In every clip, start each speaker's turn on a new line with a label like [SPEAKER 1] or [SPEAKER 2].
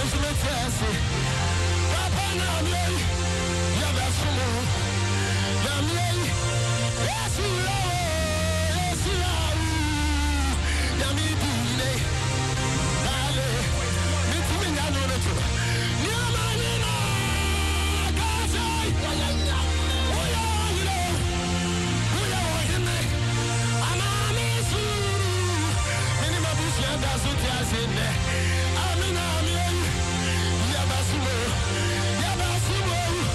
[SPEAKER 1] Amina,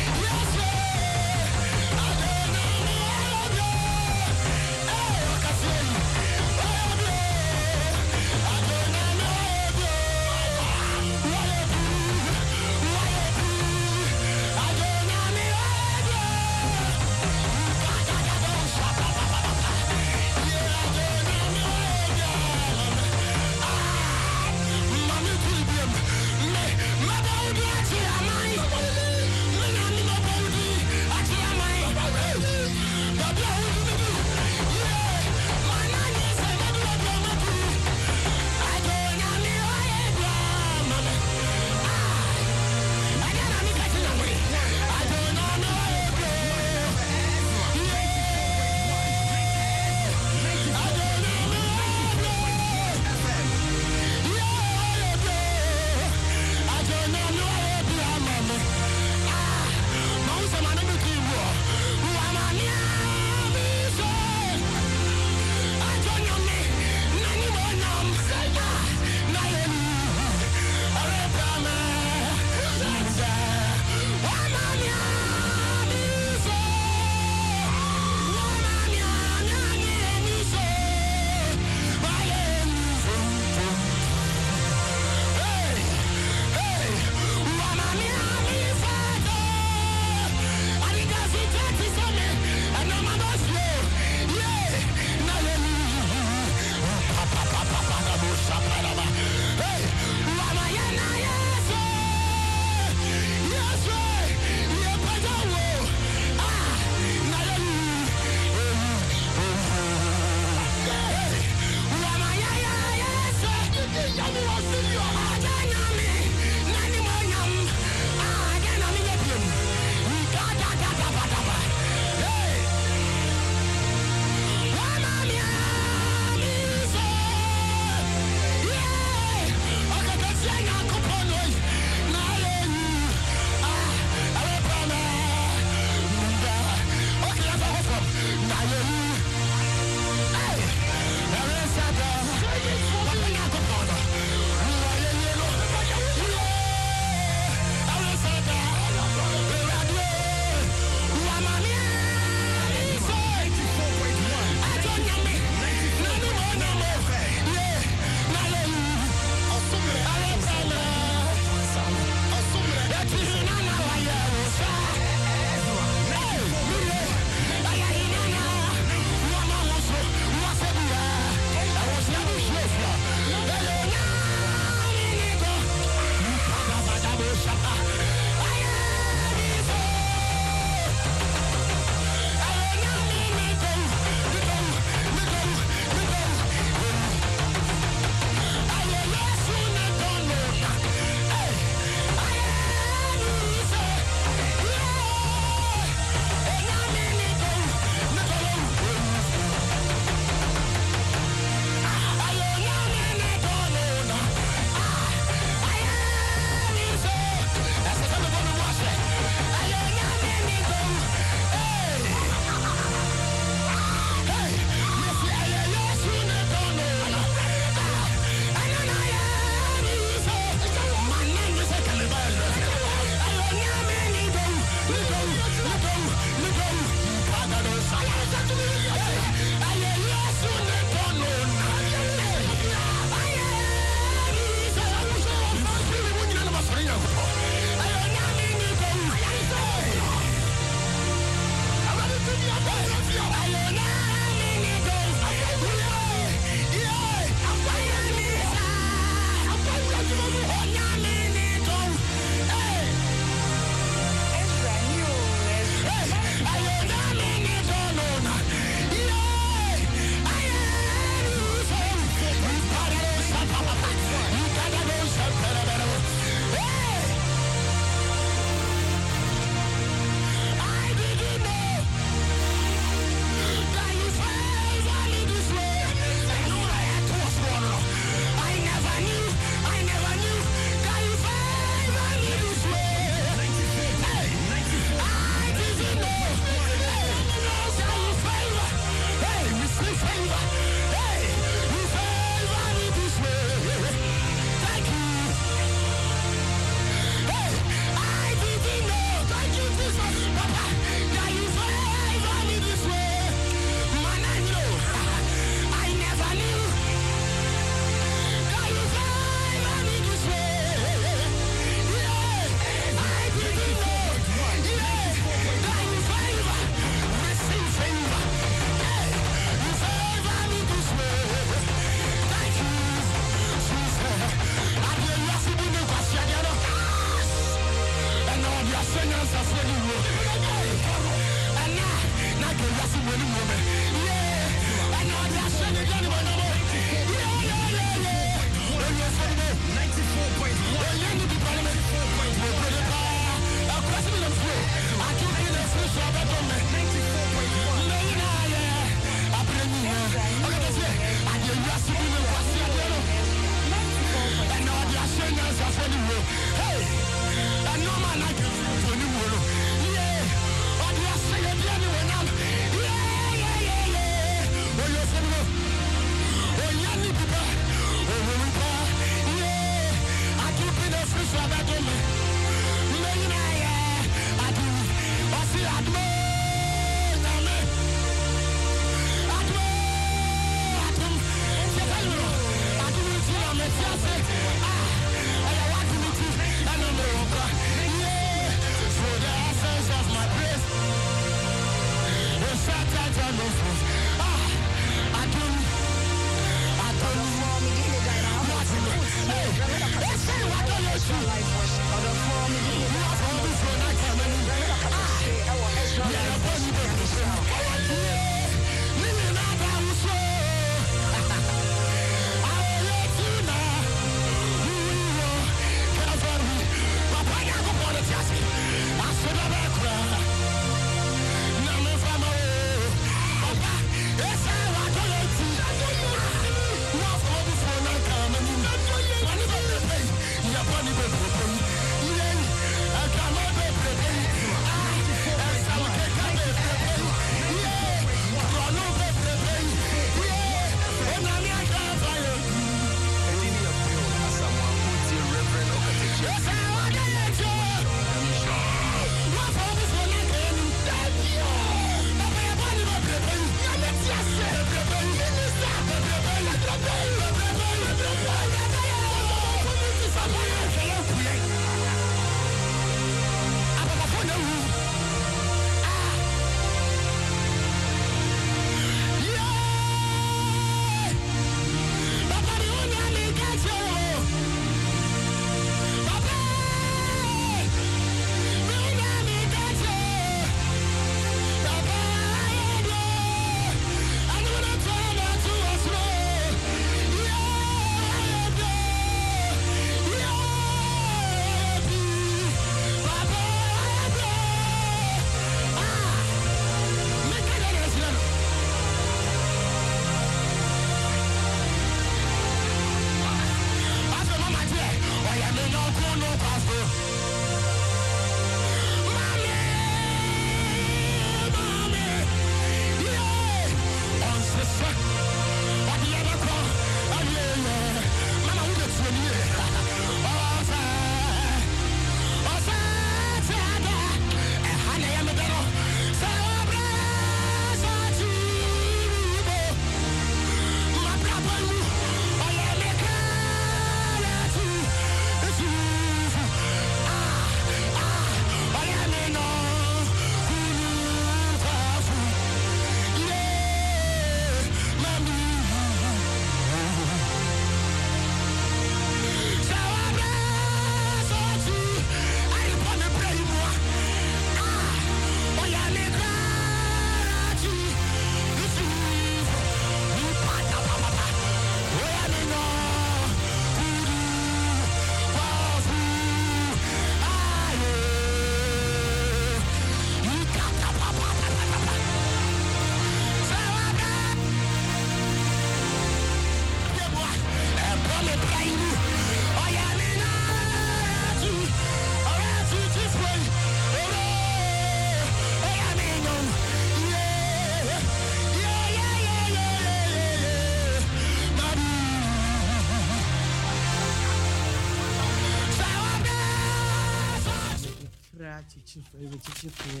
[SPEAKER 1] chichifu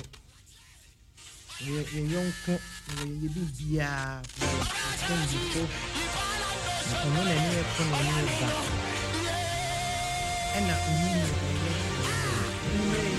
[SPEAKER 1] ye yonko ye bibia konjiko ono na ni ko no ni ba ena unini ye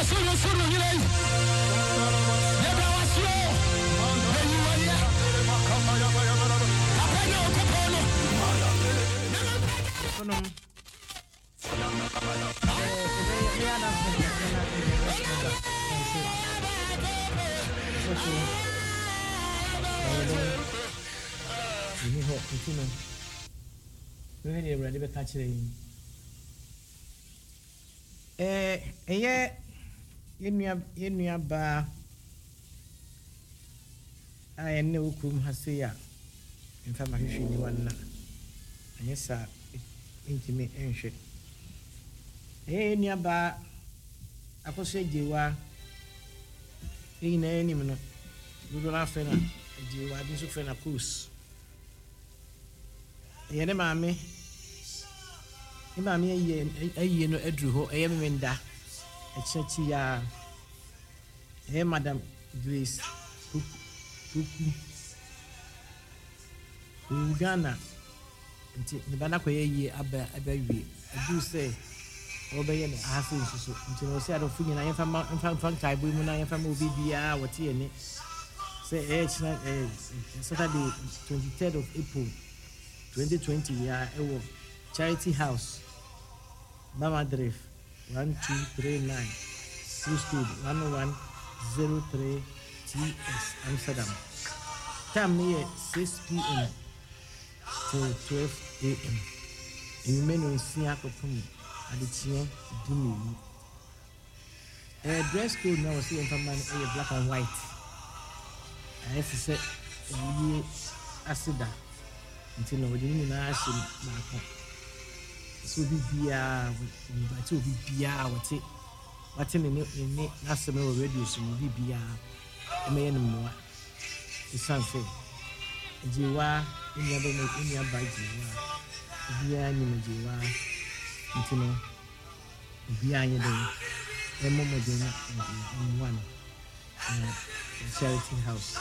[SPEAKER 1] Yenua ba ene okum hase ya mfa mahwehwe ni wanna anyesa intimi enhwe yenua ba akose jewa ina enim no dudu na fe na jewa bi so fe na kus yene maame imame ayi no aduru ho eyemenda echechi ya madam Grace Kuku Uganda nti ne bana koye yi aba wie adu se obeye ne afi nsusu nti no se adofu nyina yemfa kai boy mu na yemfa ma obi bia wote ene se china Saturday 23rd of April 2020 ya ewo Charity House Mama Drive 1239 Street 1103 TS Amsterdam. Time near 6 p.m. to 12 a.m. You may not see a couple at the chair do me. Dress code now was saying from black and white. I have to say, acid until no, we didn't ask him. So be beer, but to be beer, what's in the national radio, so be beer. May no more. It's something. Jiwa, in your bite, Jiwa, Jiwa, Intino, behind your day, a moment in one charity house,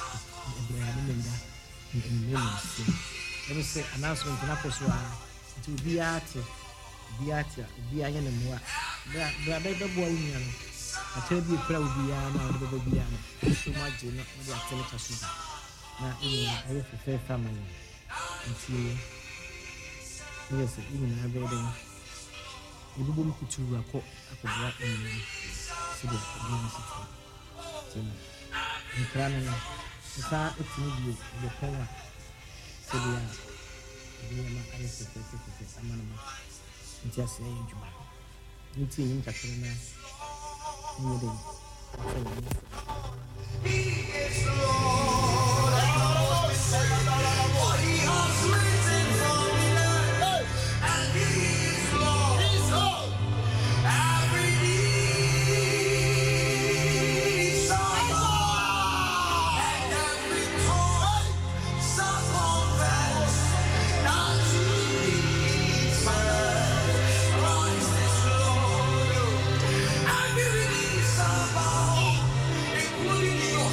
[SPEAKER 1] in Williams. Let me say announcement to Naposwa to Biati, Bian and Moa. The baby boy. I tell you, crowd Biana, the Biana, so much not the Telecasuba. Now, I have a fair family until yes, even I read them. You wouldn't put to a court at the black in the university. So, in Canada, the far it's maybe the power. So, they are not as a certificate. I'm on just saying, you see him catching us. He is the Lord, he has written for me, and he is Lord. He's Lord. Every knee shall bow, and every tongue shall confess that Jesus Christ is Lord. Every knee shall bow, including your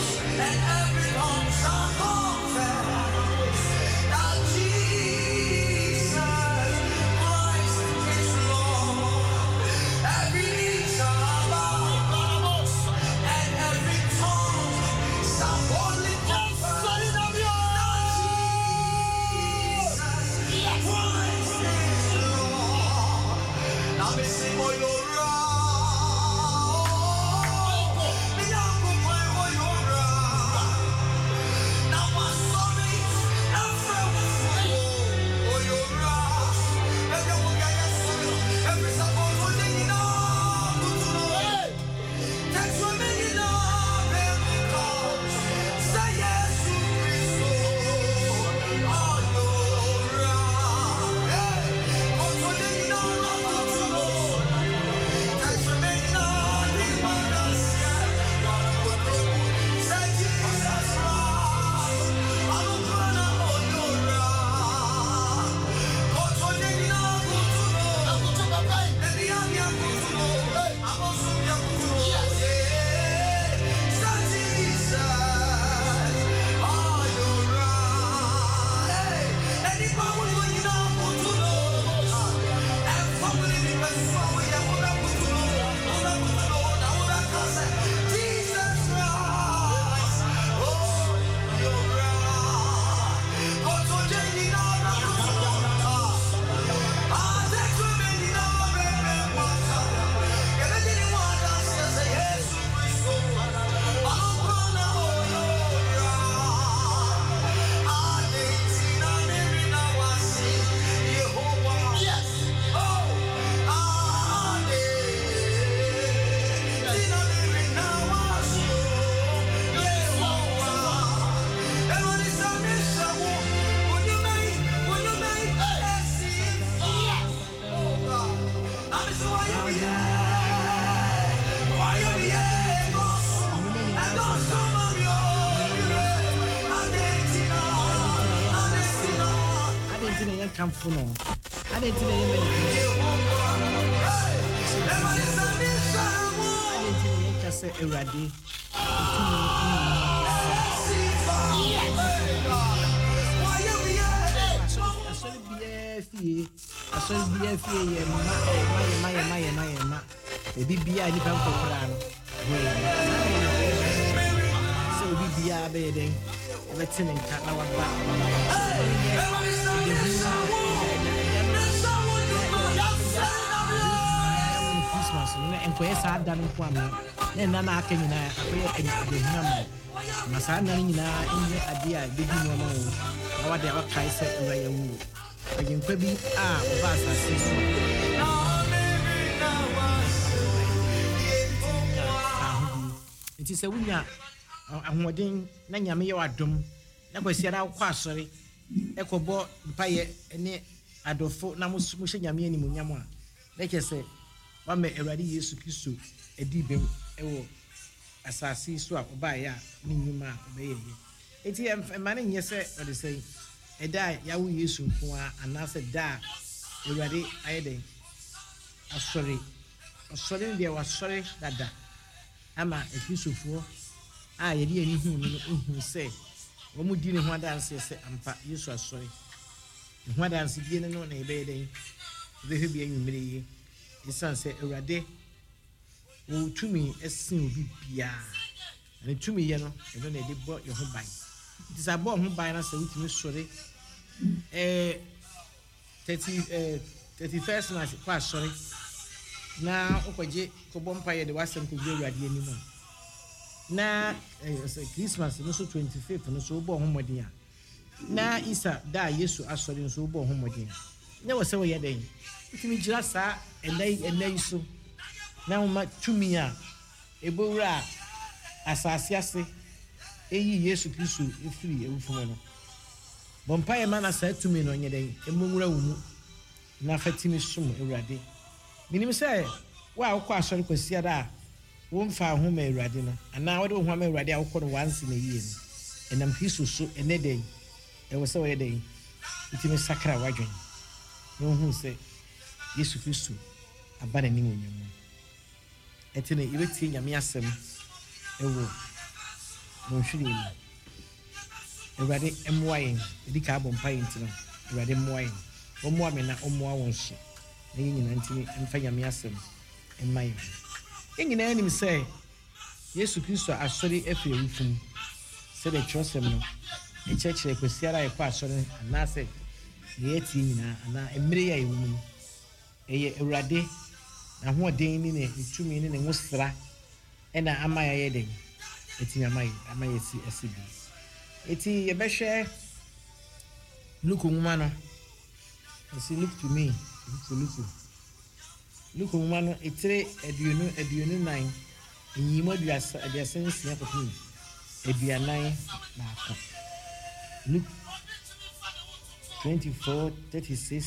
[SPEAKER 1] kamfo no ade tine ye me se Ewurade asɔre bia fie ye ma ebi bia ni pa nkokora no so ebi bia be den ebetene nka na waba Christmas no enkoye saa da no ko ama na nna na aka nyina akoye ehuna ma na saa nna nyina enye ade a bebi no ma wo na wade akai se ura ya wu agenkwa bi a oba asase so nti se wunya ahoden na nyame ye wadom na kwasi ra kwa asore ekobo mpaye ne adofo na mo hye nyame ani munyam a na kese wame Ewurade Yesu Kristo edi bem ewo asase so a oba ya ni nyuma obeye ye enti emane nye se ode sei eda yawo Yesu nko a anase da Ewurade ayede asore ndi wasore dada ama ekrisofo a yedi ani hu no hu se wo mu di ne ho adanse se ampa Yesu asore ne ho adanse die no na ebeye den be bi anwumire ye isan se Ewurade wo tumi esin obi bia ne tumi ye no eno na de bo ye ho ban disabo ho ban na se wutumi sore 31st na kwa sore na okwaje ko bompa ye de wasem ko gbe Ewurade ani mu na Christmas no so 25th no so bo ho modin a na Isa da Yesu asore no so bo ho modin na wo se wo ye den itimi gira sa enai so na uma tumi a ebowura asase ase eyi Yesu Kristo efiri ewufumo no bompa ye mana sa tumi no nyeden emowura wumu na fatimi sum Ewurade minim se wa akọ asori kwasia da wo mfa ho ma Ewurade no ana wode ho ma Ewurade akọ no wansi na yie no enam Kristo so eneden ewo se wo yeden itimi sakra wadwen no hu se Yesu Kristo abana ni wonyamu etene ibeti nyame asem ewo no hwiri ni Ewurade emwayen edika abompa yintino Ewurade emwayen omwa me na omwa wonso na nyina ntini emfa nyame asem emmayen nyina anim se Yesu Kristo asori efe ewufum se de trosem no echechire kwesiara ekwa asori anase ye ti nyina ana emire ya ewum eye Ewurade na ho den ni ne itumi ni ne ngosra ena amaya ye den eti amaya si asibi eti ye behwe Luke nwuma no esi look to me Luke nwuma no etire aduonu nan enyimo aduasa nsia kotu aduanan na aka Luke 24 36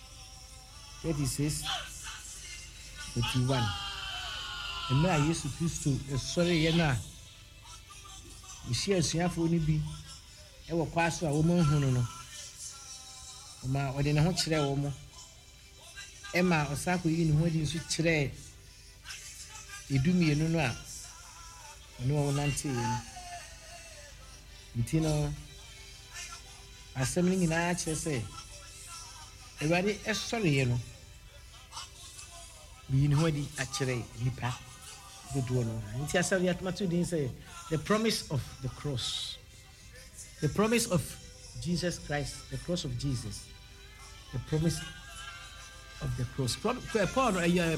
[SPEAKER 1] 31 Emma Yesu Kristo esore ye na isi asuafo ni bi e wo kwaso a wo manhunu no ma ode ne ho kire wo mo Emma osako yi ni ho di nso kire edumienu no a no wo nante ntino asem ni nyina kire se Ewurade esore ye no bi ni ho di akire nipa godo no nti asari atmatu din say the promise of the cross, the promise of Jesus Christ, the cross of Jesus, the promise of the cross. Paul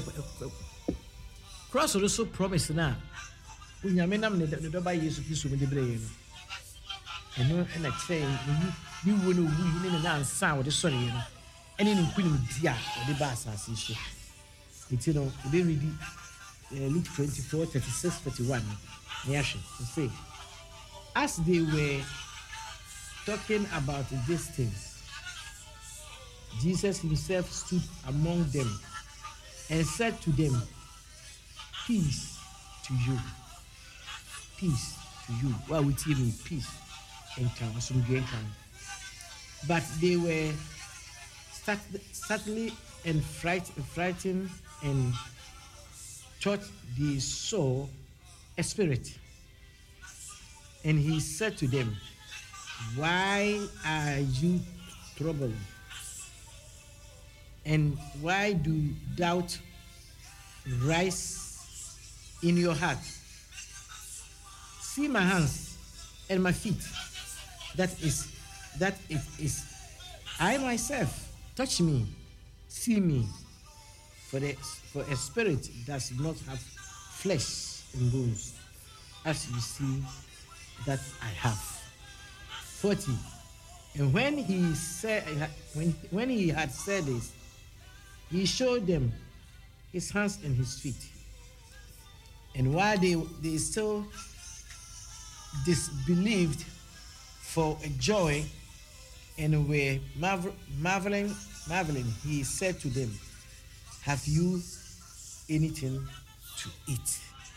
[SPEAKER 1] cross also promise na unyame nam ne do ba Yesu Kristo me debre ye no eno na say ni wo no wu ni na ansa wo de sori ye no eni ni nkuni dia wo de ba asase so iti no we read Luke 24 36 41 to say as they were talking about these things, Jesus himself stood among them and said to them, peace to you, peace to you. Why would he mean peace? But they were subtly and frightened and thought they saw a spirit. And he said to them, "Why are you troubled? And why do doubt rise in your heart? See my hands and my feet. That it is I myself. Touch me, see me. For a spirit does not have flesh and bones, as you see that I have." 40. And when he had said this, he showed them his hands and his feet. And while they still disbelieved for a joy and were marveling, he said to them, "Have you anything to eat?"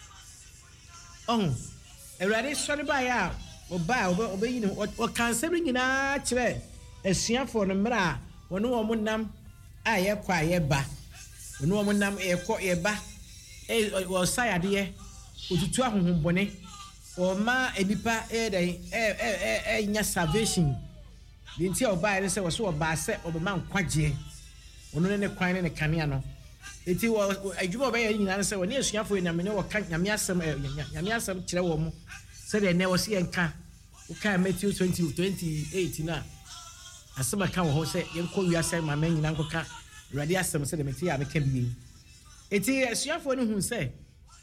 [SPEAKER 1] Already sorry by ya. Obey you or canceling in a chair. A sian for the mra, or no woman nam, I am quiet ba. No woman nam a coy ba. Or say, dear, or to 12 bonnet, or ma a dipa a salvation. The interior by this was so a basset of a mount quadje, or no any quine in a caniano. It was a job of an answer when you for in a minute or can't yamiasam chilawom. Said I never see a car. Okay, Matthew 20:28 now. As some account who say, "You call yourself my man in Uncle Car." Radiasum said the material became being. It is your phone who say,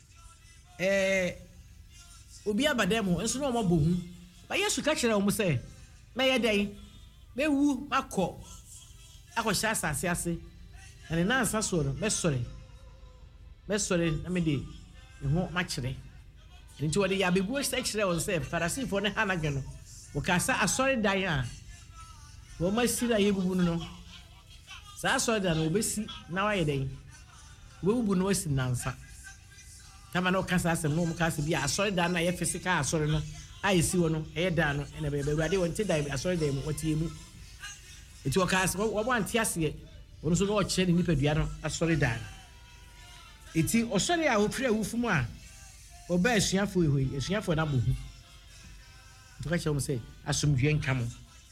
[SPEAKER 1] Ubia Bademo, and so no more boom. But yes, you catch it almost say, "May a day, may woo, my call." I was shas as yassi, and an answer sort of, sorry, I mean, you won't match it. Into the Yabi Bush extra on say, Farasi for the Hanagan. Okasa, a sorry Diana. Well, my see that you would know. So I saw that obesi now a day. We would know it's an answer. Tamano Casas and no Cassi be a sorry Dana, a physical, sorry no. I see one, a dano, and a baby ready when today I saw them what you it was cast one tiasi, one so watch any nippiano, a sorry Dan. It's or sorry, I will pray with moi. Obey a sian for you, a sian for Nabu. To catch him say, as some drink come.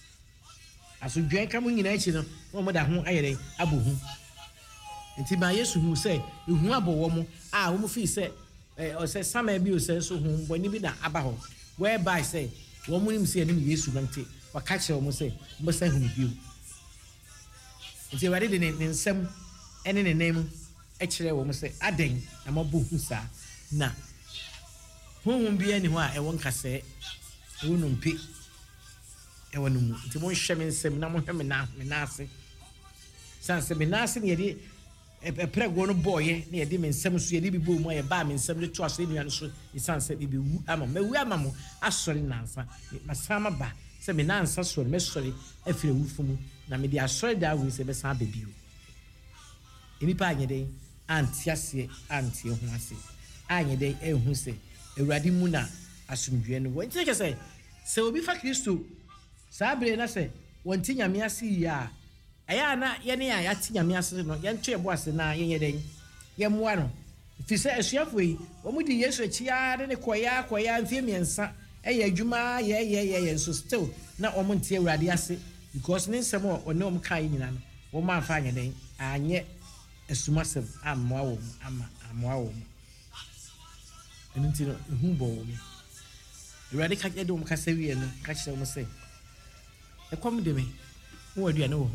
[SPEAKER 1] As some drink coming in action, no matter whom I day, Abu. And Tiba Yesu who say, you who are woman, whom he said, or say some abuse says, whom when you be that abaho, whereby say, woman him say, Yesu Nante, or catch him say, must send him you. And you ready in some, and in the name, actually, woman say, Adding, I'm a boo, sir. Now, who won't be anywhere, I won't say, who no pick. I want to won't shame in some number of menacing. Sans menacing, yet a pregnant boy near dim in some sweet boom, where a bam in some trust in your sunset, be mamma, a sorry answer. My summer back, some answer, so mystery, a few from Namidi, a sorry that will say, Bessan baby. Any pine day, Aunt Yassi, Auntie, who I say, I day, who say. Eradi muna asumdwe no won take say se obi fa Kristo sabre na say won ti nyame ase ya aya na ye ne ya ti nyame ase no ye ntwe bo ase na ye den ye moa no fi se asuafo yi wo mu di Yesu achia de ne koya mfie miensa eye adwuma ye so still na o mu ntie Eradi ase because ne nsem o ne o mu kai nyina no wo ma fa anye den anye asumasem ammoa wo ammoa wo and who bore me. The radical Edom Cassavian, catch them say. A comedy me, who do you know?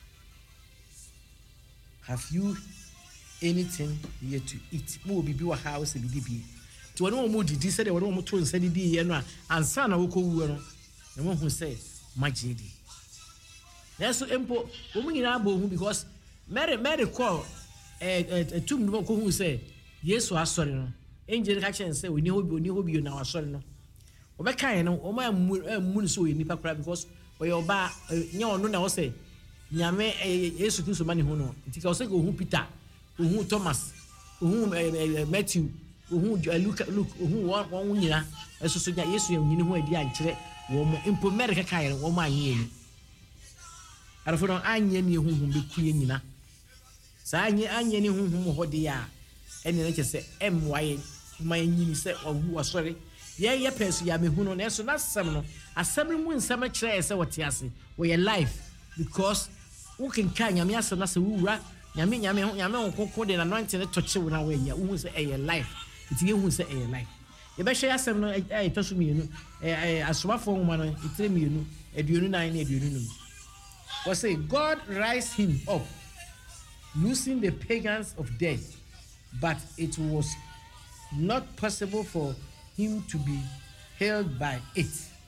[SPEAKER 1] Have you anything here to eat? Who will be your house and be to an old moody, this said, one more tone said, and son of Oko, the one who said, my JD. That's so impo, woman in Abo, because Mary call a tomb who say, yes, or sorry. Angel action say we need be now sorry no. Obeka no o ma mun so we nipa kra because we oba nya ono na o say nyame Yesu Kristo mani ho no. Ntika o say go hu Peter, go hu Thomas, go hu Matthew, go hu Luke, go hu won nyina. Eso so nya Yesu nyini ho adi ankere wo mo impo America kai wo ma anye ni. arafo no anye ne honhom be kuye nyina sa anye ne honhom ho de ya ene ne kese emwaye my nyini se owu sorry ye pesu ya mehu no na so na asem no asem mu nsem kire se wote ase wo your life because who can kan nyame asem na se wura nyame kokko de na anointing ne toche wo na wo ya wo se your life iti ye hu se your life ye be hwe asem no to so mienu asomafo nwoma no itire mienu aduonu nan na aduonu num we say God raised him up losing the pagans of death, but it was not possible for him to be held by it.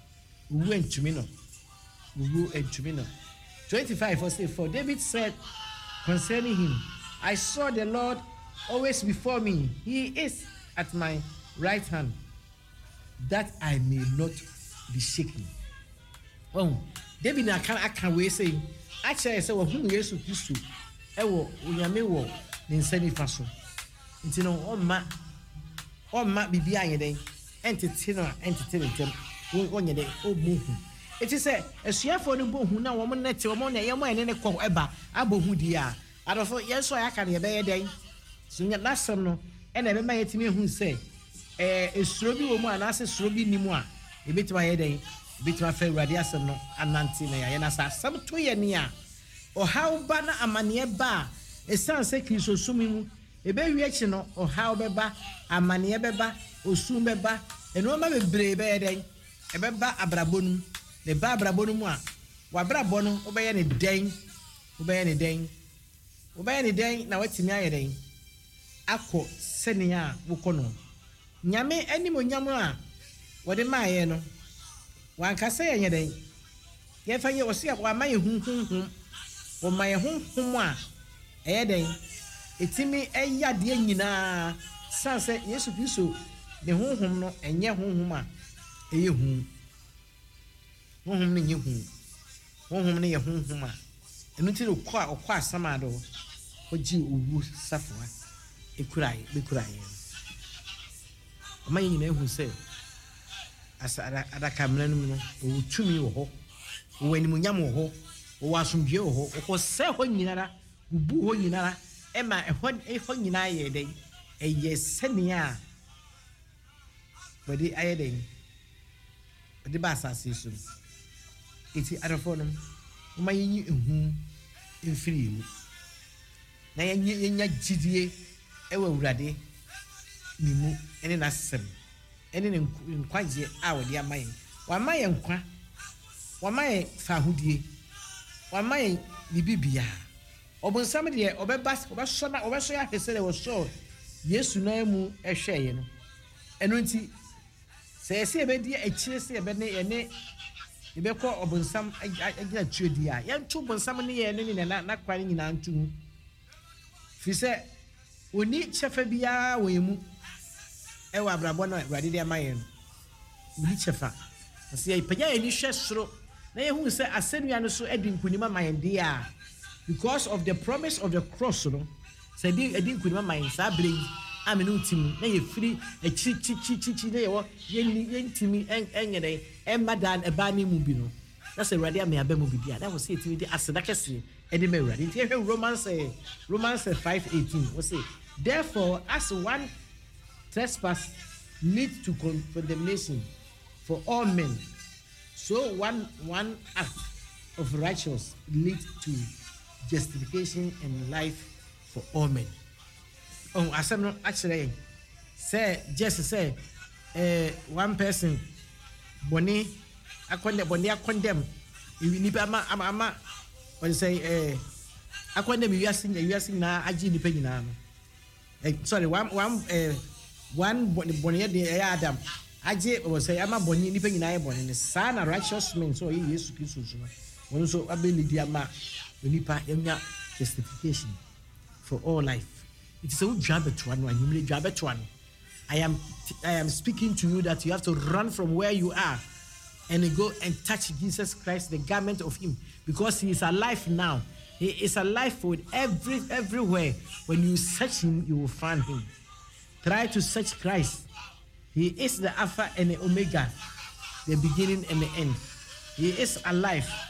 [SPEAKER 1] 25 for David said concerning him, I saw the Lord always before me. He is at my right hand, that I may not be shaken. Oh, David I can we say actually say wo hu Yesu Kristo ewo onyame wo ne nsani fa so. Nti no Oma bibi anyeden entity no entity ntem wonye de obuhu eti se esuafo no bohu na wo mo nete wo mo na ye mo ene ne kɔ eba abohu di a adofo yeso aka ne be ye den sunya nasem no ena be ma yetimi hu se esuro bi wo mu anase suro bi ni mu a ebetima ye den ebetima fa urade asem no anante na ye na sa asem to ye ne a ohaw ba na amane ba esanse Kristo sumi mu ebe wiachi no ohaw beba amane beba osum beba eno ma bebre be den ebeba abrabonum le ba abrabonum a wabrabo no obeye ne den na watimi aye den akọ senia wokono nyame anim onyam a wode maaye no wankasa ye den ye fa ye wose wa maye hunhunhum wo maye hunhum a eye den etimi eyade nyina sanse Yesu Kristo ne honhom no enye honhom a eye hu honhom ne nye hu honhom ne ye honhom a enu ti okọ asamado oji owu safoa ekuraye bekuraye amaye nyina ehu se asa adaka mranum no owutumi wo ho wani munyam wo ho wo asomdwe wo ho wo se ho nyinara ubu ho nyinara ema ehon nyina ye den eye senia body aye den body ba asase so iti adofo no ma yin ehu mfiri mu na yenya gidie ewa urade ni mu ene na sem ene ne nkwaje a wode amaye wa maye nkwa wa maye fahudie wa maye bibibia obonsam de obeso ya hesere wo so Yesu na mu ehweye no eno nti se ese ebedi akire se ebene ene ebekọ obonsam agina twedi a yentu obonsam ne ye ne na kwani nyina ntu fi se oni chefa bia wemu ewa abrabo na urade de amaye no oni chefa se ye panya eni hwe soro na ye hu se asenua no so edi nkunima mayende a because of the promise of the cross no say edi nkunima mayen sa bring amenu tim na ye free a chi na ye wo yentimi enyere emadan ebani mu bi no na say urade ame abamu bi dia that was say etimi di aseda kese edi me urade ti ehwe Romans 5:18 we say therefore as one trespass leads to condemnation for all men, so one act of righteousness leads to justification and life for all men. Oh, asem no actually say just say one person boni akondem nipa ama what say akondem you are na aji nipa nyina no sorry one boni de Adam aje o say ama boni nipa nyina ye boni ne sa na righteous men so Yesu Kristo so won so ability ama nipa enya justification for all life. It is a jabetwan one you jabetwan. I am speaking to you that you have to run from where you are and go and touch Jesus Christ, the garment of him, because he is alive now. He is alive with everywhere. When you search him, you will find him. Try to search Christ. He is the Alpha and the Omega, the beginning and the end. He is alive.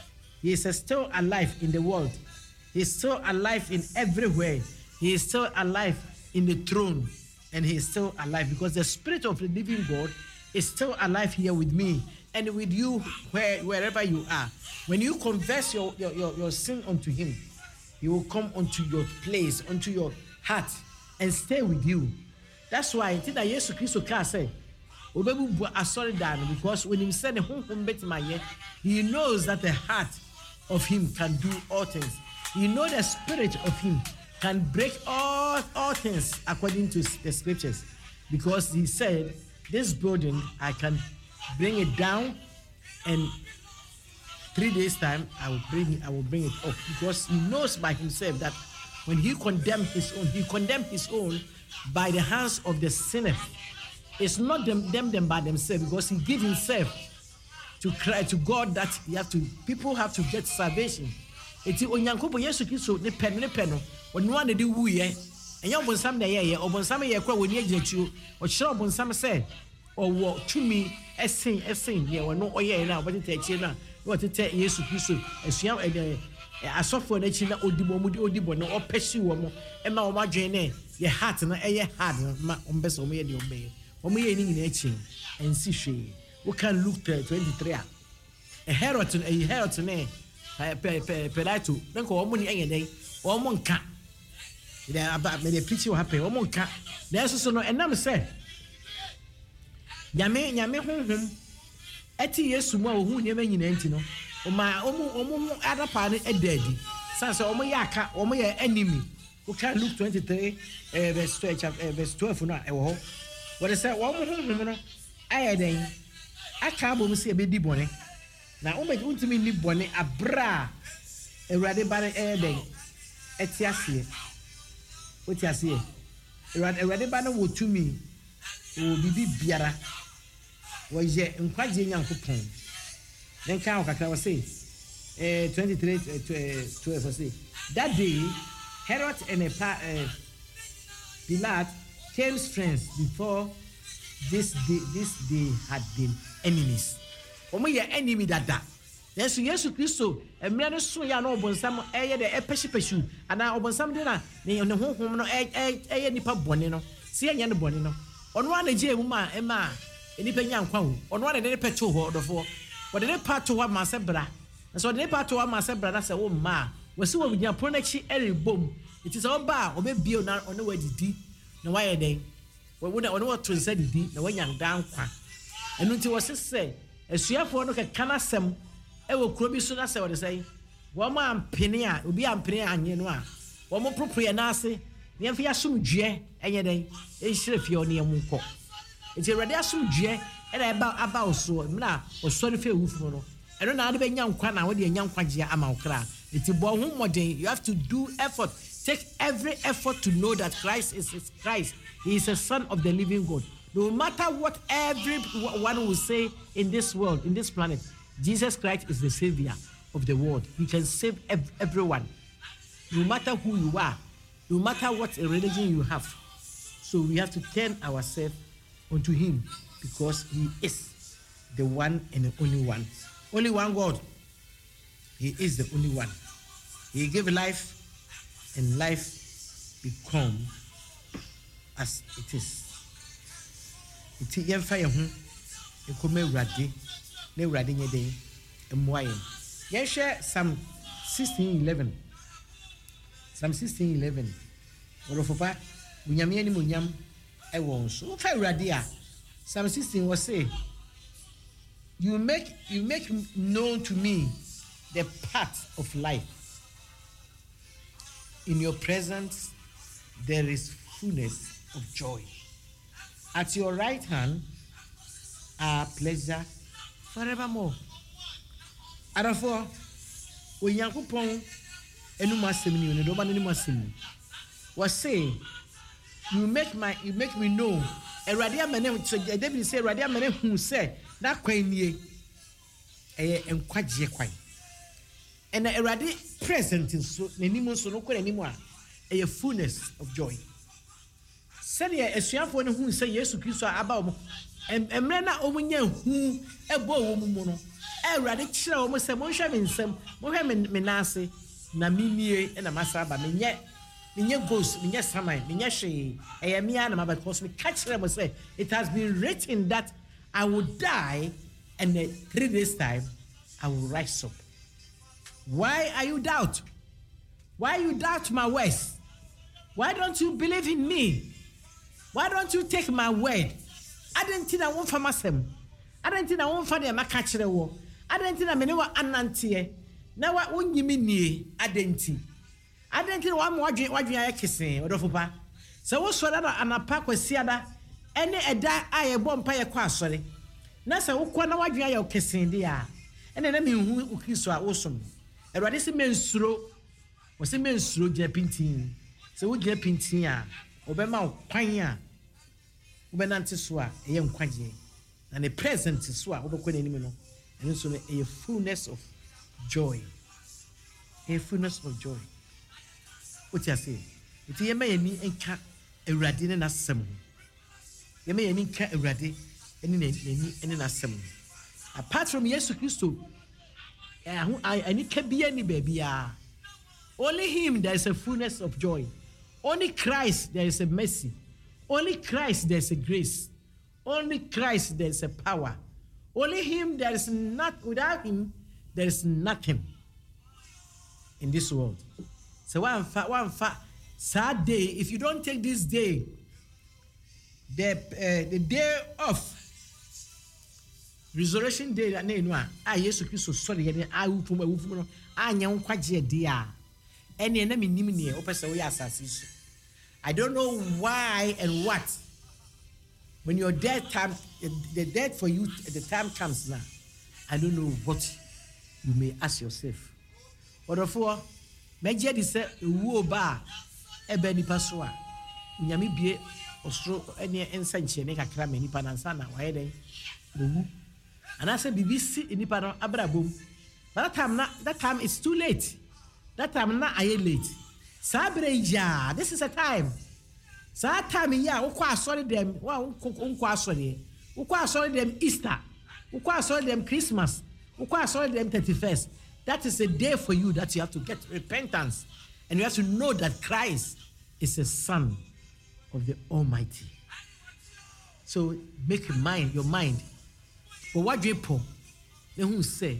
[SPEAKER 1] He is still alive in the world. He is still alive in everywhere. He is still alive in the throne. And he is still alive because the Spirit of the living God is still alive here with me and with you wherever you are. When you confess your sin unto him, he will come unto your place, unto your heart, and stay with you. That's why I think that Jesus Christ can say, because when he said he knows that the heart of him can do all things. You know the spirit of him can break all things according to the scriptures, because he said, this building I can bring it down, and 3 days time I will bring it up, because he knows by himself that when he condemned his own by the hands of the sinner. It's not them by themselves, because he gave himself to cry to God that people have to get salvation. Eti onyankopo Yesu Kristo ne peno onu ane de wuye enya obonsam na ye obonsam ye kwa woni aginachuo o kire obonsam se owo tumi esen ye wono oye na obetete achi na wotete Yesu Kristo asua asofo na chi na odibo no opesi wo mo e ma wo madwen ne ye heart na eye hard ma ombese wo ye de obeye wo ye ni nyina achi ensi hwe we can look 23 a Herod ne Pilato then ko omo ni enye omo nka the about me the preaching will happen omo nka na so no enam say nyame honhom eti Yesu mu a ohun nyama nyina nti no omo adapa ne edadi sanse omo yaka omo ye enemy we can Luke 23 verse 12 no e wo ho what they say omo honhom no ayeden aka bo mu se be di bone na untimi ni bone abra Ewurade bare den etiase otiase Ewurade ba na wotumi o bibi biara wo ye nkwaje nyankopon den kan okakra wo say 23:12 say that day Herod and Pilate came friends before this day had been enemies. Omo ye enemy dada. Yesu Kristo emre no so ya na obonsam eye de epehipehyu ana obonsam de na ne honhom no eye nipa bone no. Se enya ne bone no. Ono ana je emu ma ema nipa nya nkwa ho. Ono ana de peto ho odofo. Wo de pato wa ma se bra. So de pato wa ma se bra na se wo ma. Wo se wo gnya pronachi erebom. It is all ba obebio na ono wadidi na wa ye den. Wo ono wa tonsa didi na wanya ndan kwa. Enu nti wo se esuafo no kekana sem ewo kuro bi so na se wode sei wo ma ampene a obi ampene anye no a wo mo propre na ase ne mfa asomdue enye den ehire fie one emu kɔ enti Awurade asomdue e na aba oso mna osori fe wufu no eno na ade benya nkwa na wode enya nkwagye ama okra enti bo ho modern you have to do effort, take every effort to know that Christ is Christ. He is a son of the living God. No matter what everyone will say in this world, in this planet, Jesus Christ is the savior of the world. He can save everyone. No matter who you are, no matter what religion you have. So we have to turn ourselves unto him because he is the one and the only one. Only one God. He is the only one. He gave life and life become as it is. Iti yemfa ye ho ekoma Awurade na Awurade nye den emwaye ye hwe Psalm 16:11 orofopa unyame ani munyam e won so fa Awurade a Psalm 16 was say you make known to me the path of life. In your presence there is fullness of joy. At your right hand are pleasure forevermore. Arafo, Onyankopon enuma semini ne do ba ne masem. Was say you make me know. Awurade amane so David say Awurade amane hu say na kwan nie enkwagye kwan. And Awurade present so nanim so no kwa nanim a fullness of joy. said ye esuafo ne hu say Yesu Kristo aba wo emre na omunya hu ebo wo mu no Awurade kire wo say monhwe me nsam monhwe me nase na minie na masaba menye ghost menye saman menye hwe eyamia na maba because me catch them say it has been written that I will die and in 3 days time I will rise up. Why are you doubt? Why you doubt my words? Why don't you believe in me? Why don't you take my word? I didn't think I won't for myself. I didn't think I won't for the makachre wo. I didn't think I mean what anantie. Now what won't you mean ye? I didn't think one more wadwin kissing odofopa. So what so that anapa kwasiada ene eda aye bom pa ye kwa asore. Na se wo kwa na wadwin aye kissing dia. Ene na me hu ukristo a wosom. Erade se mensuro. Wo se mensuro gya pintin. Se wo gya pintin a obema kwan a obenante so a eye nkwagye. Na the present so a obekọ nanim no. Ene so no a fullness of joy. A fullness of joy. What you say? It ye may ni enka Awurade ne nasem. Ye may ni enka Awurade ene nasem. Apart from Jesus Christo, I need to be any baby. Only him there is a fullness of joy. Only Christ there is a mercy. Only Christ there is a grace. Only Christ there is a power. Only him there is not without him there is nothing in this world. So one sad day. If you don't take this day, the day of resurrection day that name one, Jesus Christ sorry, and I will from a woman. I know quite dear. Any enemy nimini opesa we assassin. I don't know why and what. When your death time, the death for you, the time comes now. I don't know what you may ask yourself. What for? Meje di se ewu oba ebe nipa so a nyame bie osoro ene ensa nche ne kakra me nipa nansa na waye den owu anase BBC nipa no abrabom that time it's too late. That time na aye late sabreja. This is a time sa time ya ukwa asori dem wa unkwa asori dem Easter, ukwa asori dem Christmas, ukwa asori dem 31st. That is a day for you that you have to get repentance. And you have to know that Christ is a son of the Almighty. So make your mind. For what you po, who say,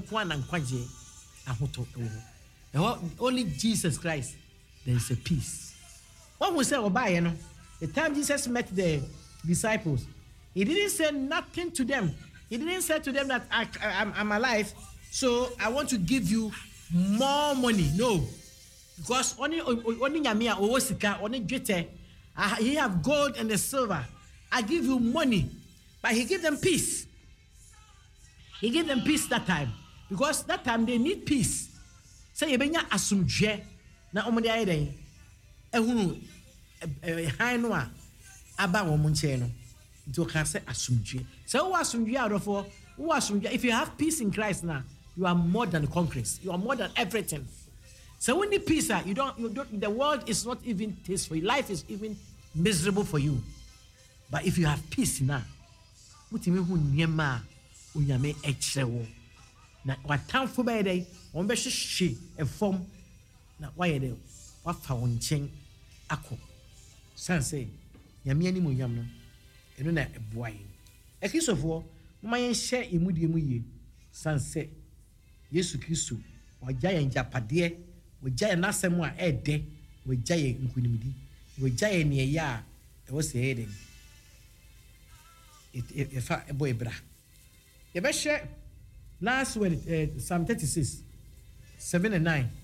[SPEAKER 1] only Jesus Christ, there is a peace. What we say about the time Jesus met the disciples, he didn't say nothing to them. He didn't say to them that I'm alive. So I want to give you more money. No, because only nyamia owosika only jete. He have gold and the silver. I give you money, but he gave them peace. He gave them peace that time because that time they need peace. Say yebenya asumdwe na omode ayeden ehunu han no a aba wo monche no nti ka say asumdwe. So wo asumdwe adofo wo asumdwe. If you have peace in Christ now, you are more than conquerors. You are more than everything. So when you need peace, you don't. The world is not even tasteful. Life is even miserable for you. But if you have peace now, what you mean? Nyema, unyame exewo. Na watan fo be dey, on be hwehwe e form. Na why dey? Wafa won chen akọ. San say, nyame ani mu nyam no. Eno na eboaye. Ekisofo, mama yen hye emudie mu ye. San say Yesu Kristo wagya njapade wagya nasem a ede wagya nkunimdi wagya ne ya e wo se eden if a boy bra ye be share last word Psalm 36 7 and 9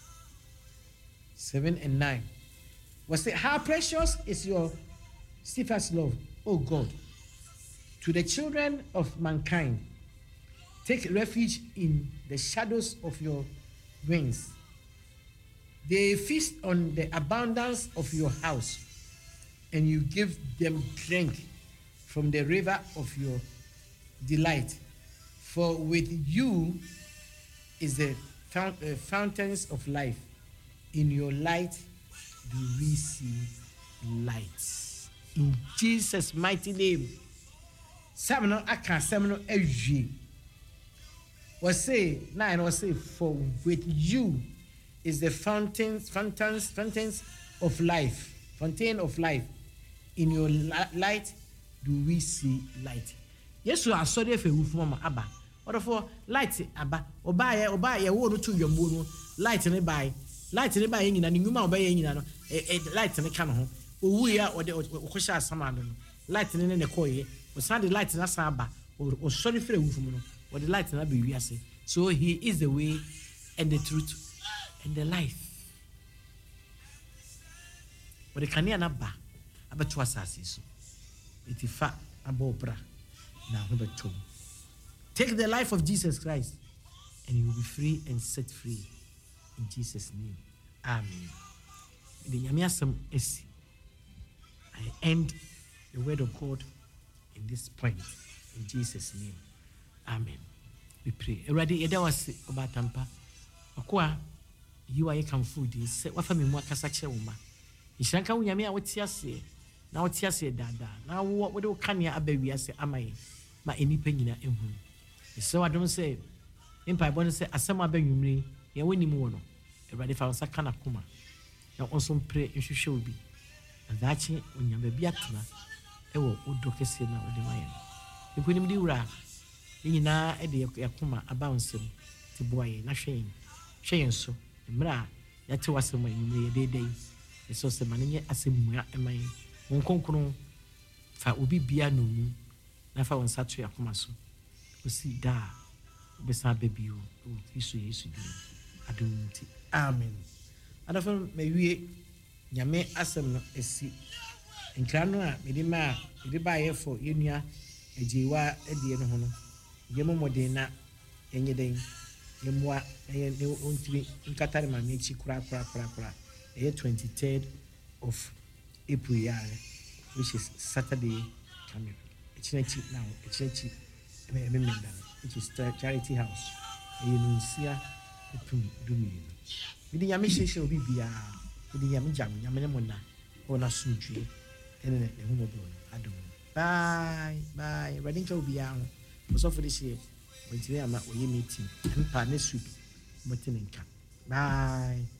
[SPEAKER 1] was it how precious is your steadfast love, O God, to the children of mankind. Take refuge in the shadows of your wings. They feast on the abundance of your house, and you give them drink from the river of your delight. For with you is the fountains of life. In your light do we see light. in Jesus' mighty name. Samno aka samno ewie. Was say 9 was say for with you is the fountains of life. Fountain of life. In your light do we see light. Yes, you are sorry for you from Abba. Or for light Abba. Oba wo to your moon. Light in the by. Light in the by in and you ma obey in light in the can. We are or the Okosha Saman. Light in the coy. Or Sunday light in a Saba. Or sorry for you from or the light in a baby. So he is the way and the truth and the life. But the Kanya Naba. Abatua sasiso itifa abobra na hobetom. Take the life of Jesus Christ and you will be free and set free in Jesus' name. Amen. The nyamiasam esi. I end the word of God in this point in Jesus' name. Amen. We pray. Already eda was obatampa akwa you are come food is wafa me mu akasa kire wo ma. Ishanka wo nyame a wote ase na wote ase dada na wo de kanea abawi ase amaye ma enipa nyina ehu. So I don't say impa bon say asem abanwumre ye wonim wo no everybody fa wonsa kana kuma na onso pray nhwehwe obi adachi onyamba bi atena ewo odokese na ode maye no ikonim di wura nyina ede yakuma aba onsem ti boye na hwen so mra yate wasem anyumre ye dedei so se manenye asemua emaye wonkonkron fa obi bia no mu na fa wonsa to yakoma so osi da besa baby o Yesu di adonti. Amen. Adafo mewie nyame asem no esi nkra no a mede ba ye for yenua ajewa edie no ho no yemomode na enye den yemwa eye ontiri nkatare ma mechi kura 23rd of April year, which is Saturday coming. It's now, which is Charity House. You see, with the Yamish shall be with the Yamijam, Yamanamona, or Nasuji, and the Humobon. I do. Bye. Reading to be out. Was off for this year. When today I'm at meeting, and partners should be. Bye.